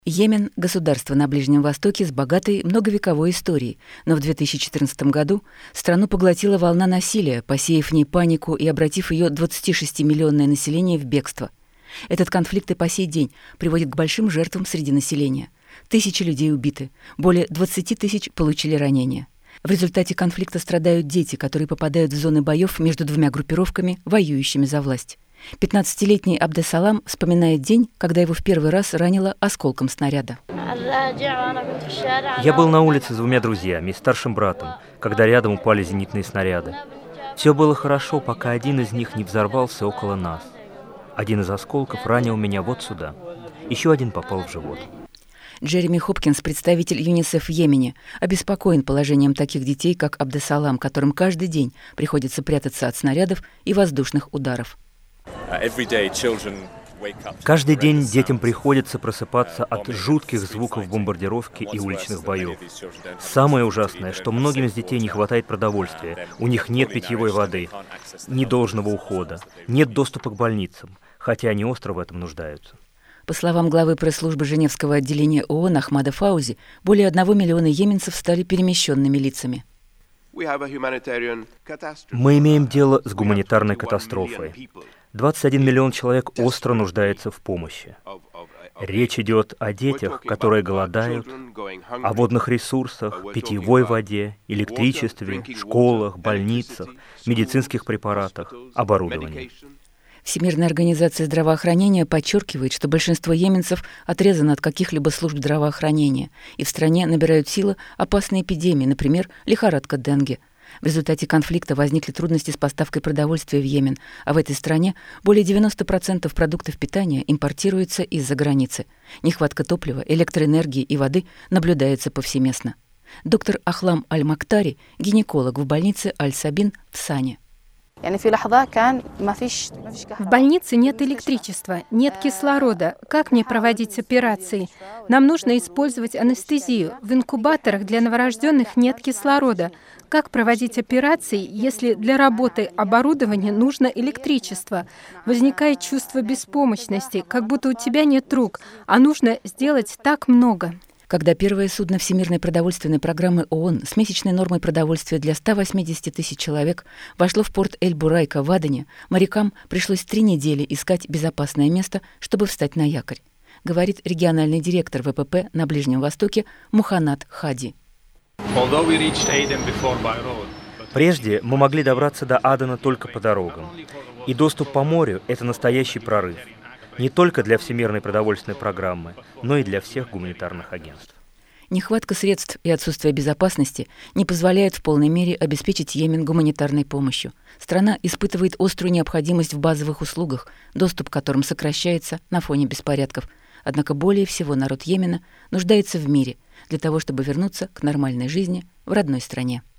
Йемен – государство на Ближнем Востоке с богатой многовековой историей, но в 2014 году страну поглотила волна насилия, посеяв в ней панику и обратив ее 26-миллионное население в бегство. Этот конфликт и по сей день приводит к большим жертвам среди населения. Тысячи людей убиты, более 20 тысяч получили ранения. В результате конфликта страдают дети, которые попадают в зоны боев между двумя группировками, воюющими за власть. 15-летний Абдесалам вспоминает день, когда его в первый раз ранило осколком снаряда. Я был на улице с двумя друзьями и старшим братом, когда рядом упали зенитные снаряды. Все было хорошо, пока один из них не взорвался около нас. Один из осколков ранил меня вот сюда. Еще один попал в живот. Джереми Хопкинс, представитель ЮНИСЕФ в Йемене, обеспокоен положением таких детей, как Абдесалам, которым каждый день приходится прятаться от снарядов и воздушных ударов. Каждый день детям приходится просыпаться от жутких звуков бомбардировки и уличных боев. Самое ужасное, что многим из детей не хватает продовольствия, у них нет питьевой воды, ни должного ухода, нет доступа к больницам, хотя они остро в этом нуждаются. По словам главы пресс-службы Женевского отделения ООН Ахмада Фаузи, более 1 миллиона йеменцев стали перемещенными лицами. Мы имеем дело с гуманитарной катастрофой. 21 миллион человек остро нуждается в помощи. Речь идет о детях, которые голодают, о водных ресурсах, питьевой воде, электричестве, школах, больницах, медицинских препаратах, оборудовании. Всемирная организация здравоохранения подчеркивает, что большинство йеменцев отрезано от каких-либо служб здравоохранения, и в стране набирают силы опасные эпидемии, например, лихорадка денге. В результате конфликта возникли трудности с поставкой продовольствия в Йемен, а в этой стране более 90% продуктов питания импортируется из-за границы. Нехватка топлива, электроэнергии и воды наблюдается повсеместно. Доктор Ахлам Аль-Мактари, гинеколог в больнице Аль-Сабин в Сане. В больнице нет электричества, нет кислорода. Как мне проводить операции? Нам нужно использовать анестезию. В инкубаторах для новорожденных нет кислорода. Как проводить операции, если для работы оборудования нужно электричество? Возникает чувство беспомощности, как будто у тебя нет рук, а нужно сделать так много. Когда первое судно Всемирной продовольственной программы ООН с месячной нормой продовольствия для 180 тысяч человек вошло в порт Эль-Бурайка в Адене, морякам пришлось 3 недели искать безопасное место, чтобы встать на якорь, говорит региональный директор ВПП на Ближнем Востоке Муханнад Хади. Прежде мы могли добраться до Адена только по дорогам, и доступ по морю – это настоящий прорыв. Не только для Всемирной продовольственной программы, но и для всех гуманитарных агентств. Нехватка средств и отсутствие безопасности не позволяет в полной мере обеспечить Йемен гуманитарной помощью. Страна испытывает острую необходимость в базовых услугах, доступ к которым сокращается на фоне беспорядков. Однако более всего народ Йемена нуждается в мире для того, чтобы вернуться к нормальной жизни в родной стране.